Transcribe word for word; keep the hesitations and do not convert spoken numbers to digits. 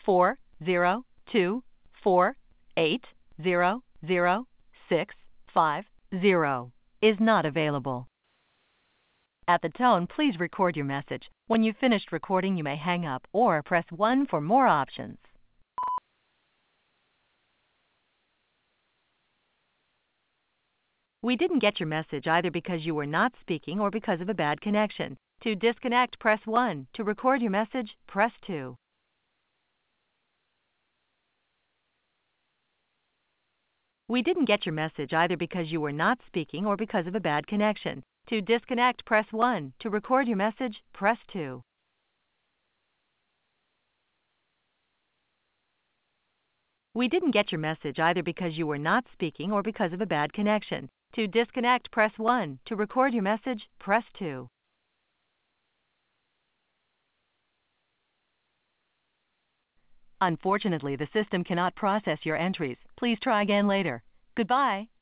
four zero two four eight zero zero six five zero is not available. At the tone, please record your message. When you've finished recording, you may hang up or press one for more options. We didn't get your message either because you were not speaking or because of a bad connection. To disconnect, press one. To record your message, press two. We didn't get your message either because you were not speaking or because of a bad connection. To disconnect, press one. To record your message, press two. We didn't get your message either because you were not speaking or because of a bad connection. To disconnect, press one. To record your message, press two. Unfortunately, the system cannot process your entries. Please try again later. Goodbye.